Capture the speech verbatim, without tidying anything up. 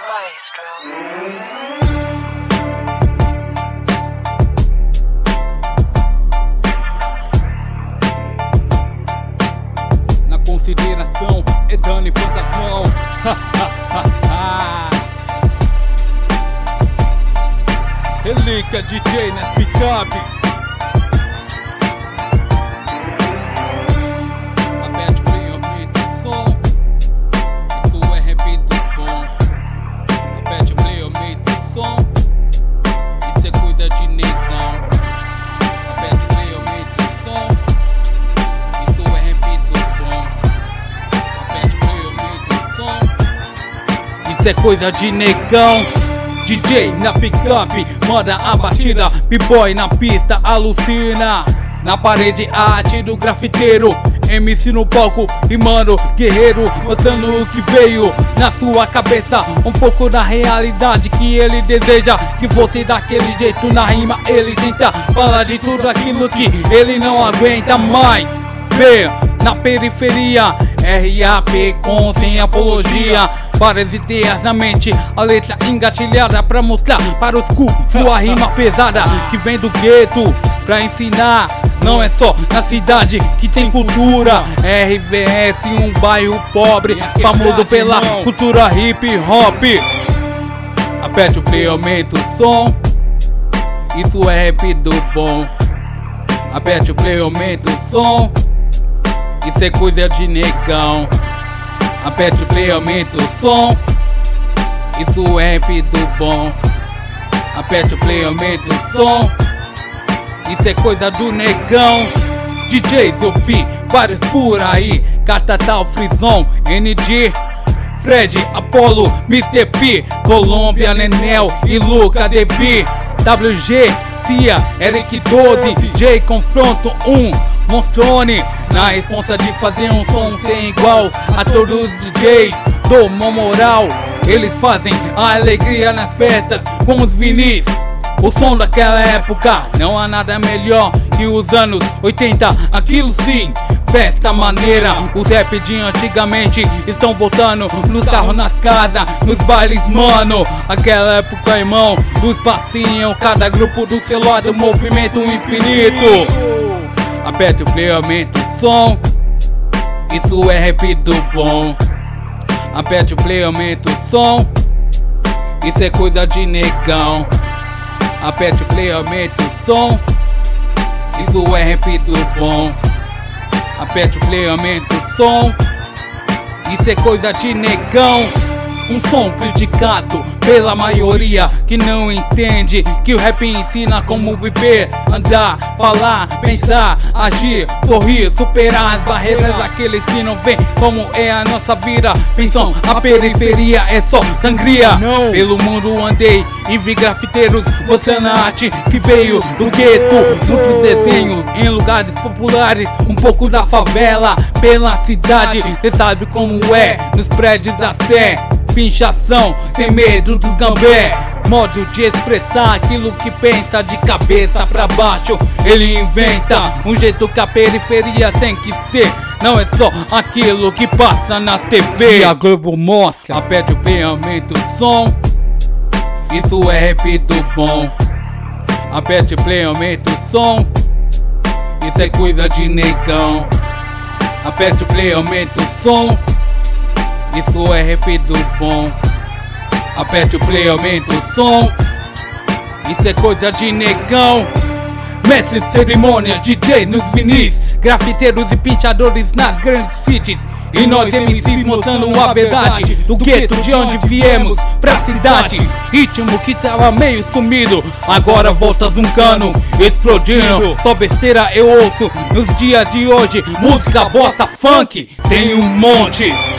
Na consideração é dano e fantasmão. Relíquia D J nas picape. Aperte o play, aumenta o som. Isso é rap do bom. Aperte o play, aumenta o som. Isso é coisa de negão. Aperte o play, aumenta o som. Isso é rap do bom. Aperte o play, aumenta o som. Isso é coisa de negão. D J na picape, manda a batida, B-boy na pista, alucina. Na parede a arte do grafiteiro, M C no palco, rimando, guerreiro, mostrando o que veio na sua cabeça. Um pouco da realidade que ele deseja, que você daquele jeito na rima ele tenta falar de tudo aquilo que ele não aguenta mais. Vê na periferia, R A P com sem apologia. Várias ideias na mente, a letra engatilhada pra mostrar para os cu sua rima pesada que vem do gueto pra ensinar. Não é só na cidade que tem cultura. R V S, um bairro pobre, famoso pela cultura hip hop. Aperte o play, aumenta o som. Isso é rap do bom. Aperte o play, aumenta o som. Isso é coisa de negão. Aperte o play, aumenta o som. Isso é rap do bom. Aperte o play, aumenta o som. Isso é coisa do negão. D Js eu vi vários por aí. Catatal, Frison, N D, Fred, Apollo, mister P, Colômbia, Nenel e Luca Devi, W G, Cia, Eric doze, J Confronto um, Monstrone, na responsa de fazer um som sem igual a todos os D Js, dou uma moral. Eles fazem a alegria nas festas com os vinis. O som daquela época, não há nada melhor que os anos oitenta, aquilo sim, festa maneira. Os rap de antigamente estão voltando nos carros, nas casas, nos bailes, mano. Aquela época, irmão, dos passinhos, cada grupo do seu lado, movimento infinito. Aperte o play, aumenta o som. Isso é rap do bom. Aperte o play, aumenta o som. Isso é coisa de negão. Aperte o play, aumenta o som. Isso é rap do bom. Aperte o play, aumenta o som. Isso é coisa de negão. Um som criticado pela maioria que não entende que o rap ensina como viver, andar, falar, pensar, agir, sorrir, superar as barreiras daqueles que não veem como é a nossa vida. Pensam, a periferia é só sangria. Não. Pelo mundo andei e vi grafiteiros mostrando a arte que veio do gueto. Muitos desenhos em lugares populares, um pouco da favela pela cidade. Cê sabe como é nos prédios da Sé. Pinchação, sem medo dos gambé. Modo de expressar aquilo que pensa de cabeça pra baixo. Ele inventa um jeito que a periferia tem que ser. Não é só aquilo que passa na T V. E a Globo mostra. Aperte o play, aumenta o som. Isso é rap do bom. Aperte o play, aumenta o som. Isso é coisa de negão. Aperte o play, aumenta o som. Isso é rap do bom. Aperte o play, aumenta o som. Isso é coisa de negão. Mestre de cerimônia, D J nos vinis, grafiteiros e pinchadores nas grandes cities. E nós M Cs mostrando a verdade do gueto de onde viemos pra cidade. Ritmo que tava meio sumido, agora volta zuncando, explodindo. Só besteira eu ouço nos dias de hoje. Música, bosta, funk, tem um monte.